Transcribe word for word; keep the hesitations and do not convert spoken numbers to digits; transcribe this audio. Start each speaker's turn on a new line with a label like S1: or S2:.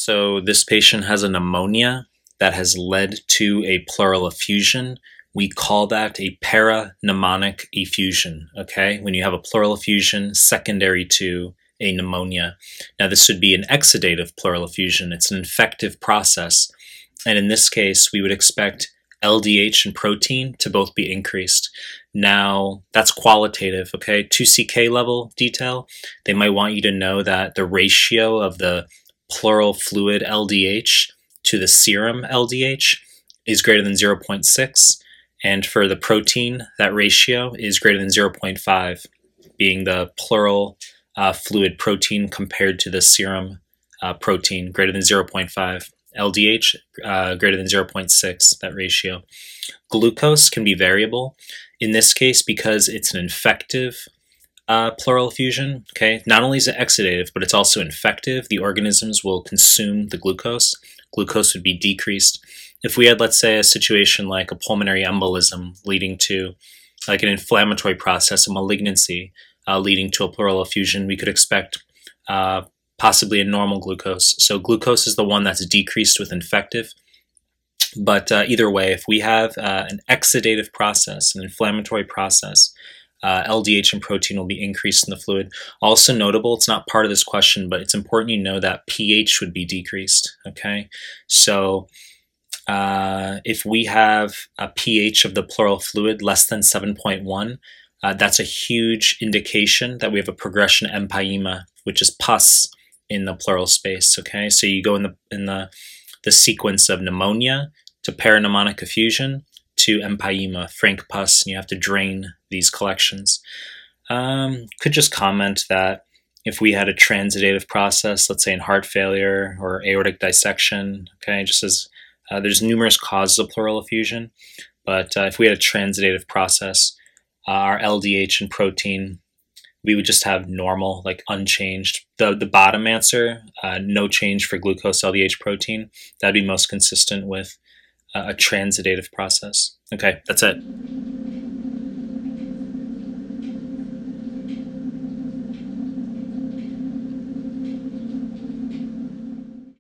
S1: So this patient has a pneumonia that has led to a pleural effusion. We call that a parapneumonic effusion, okay? When you have a pleural effusion secondary to a pneumonia. Now this would be an exudative pleural effusion. It's an infective process. And in this case, we would expect L D H and protein to both be increased. Now, that's qualitative, okay? two C K level detail, they might want you to know that the ratio of the pleural fluid L D H to the serum L D H is greater than zero point six. And for the protein, that ratio is greater than zero point five, being the pleural uh, fluid protein compared to the serum uh, protein, greater than zero point five. L D H uh, greater than zero point six, that ratio. Glucose can be variable. In this case, because it's an infective uh, pleural effusion, okay, not only is it exudative, but it's also infective. The organisms will consume the glucose. Glucose would be decreased. If we had, let's say, a situation like a pulmonary embolism leading to like an inflammatory process, a malignancy uh, leading to a pleural effusion, we could expect uh, possibly a normal glucose. So glucose is the one that's decreased with infective. But uh, either way, if we have uh, an exudative process, an inflammatory process, uh, L D H and protein will be increased in the fluid. Also notable, it's not part of this question, but it's important you know that pH would be decreased, okay? So uh, if we have a pH of the pleural fluid less than seven point one, uh, that's a huge indication that we have a progression of empyema, which is pus in the pleural space, okay? So you go in the in the, the sequence of pneumonia to parapneumonic effusion to empyema, frank pus, and you have to drain these collections. Um, could just comment that if we had a transidative process, let's say in heart failure or aortic dissection, okay, just as uh, there's numerous causes of pleural effusion, but uh, if we had a transidative process, uh, our L D H and protein, we would just have normal, like unchanged. The the bottom answer, uh, no change for glucose, L D H, protein, that'd be most consistent with uh, a transidative process. Okay, that's it.